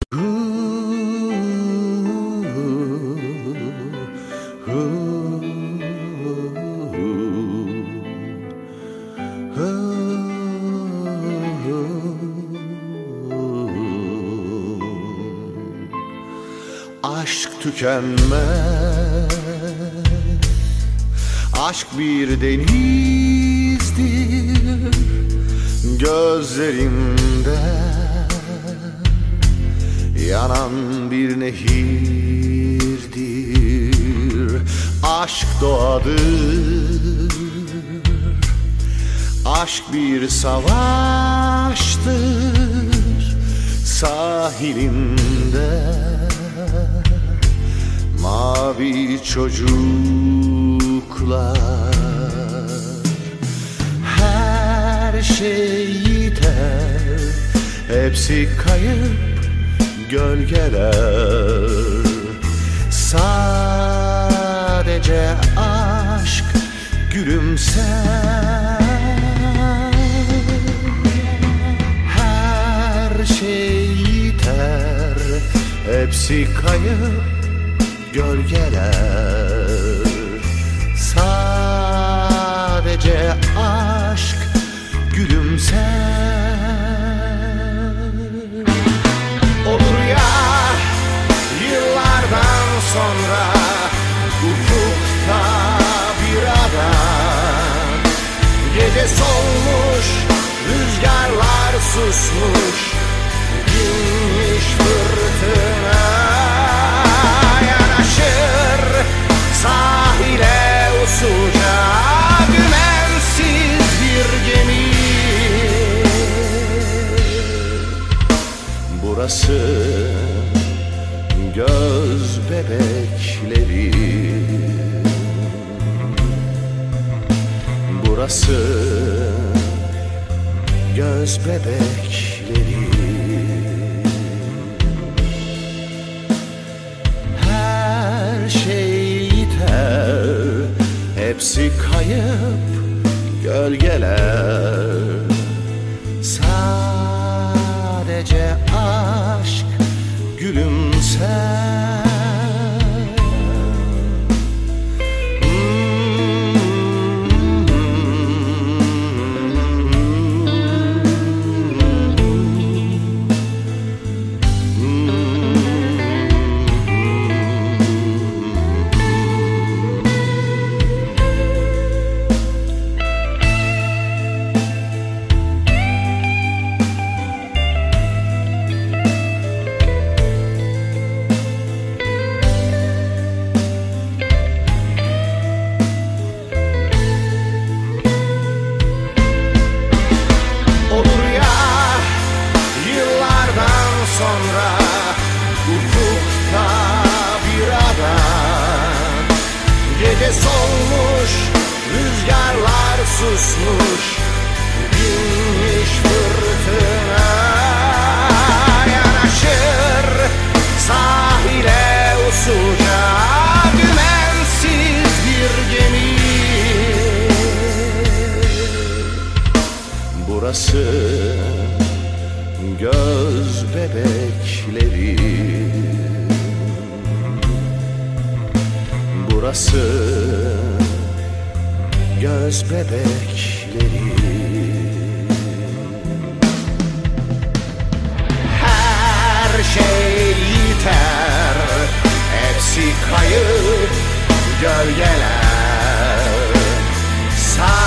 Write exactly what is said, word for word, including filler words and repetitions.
Aşk tükenmez, aşk bir denizdir gözlerimde, yanan bir nehirdir. Aşk doğadır, aşk bir savaştır sahilinde. Mavi çocuklar, her şey yeter, hepsi kayıp gölgeler. Sadece aşk gülümser, her şey yeter, hepsi kayıp gölgeler. Sadece aşk gülümser. Olur ya yıllardan sonra ufukta bir adam, gece solmuş, rüzgarlar susmuş, dinmiş fırtına. Sahile usulca dümensiz bir gemi. Burası göz bebekleri, burası göz bebekleri. Her şey hepsi kayıp gölgeler. Sadece aşk gülümser. Sonra ufukta bir adam, gece solmuş, rüzgarlar susmuş, dinmiş fırtına. Yanaşır sahile usulca dümensiz bir gemi. Burası göz bebekleri, burası göz bebekleri. Her şey yeter, hepsi kayıp gölgeler.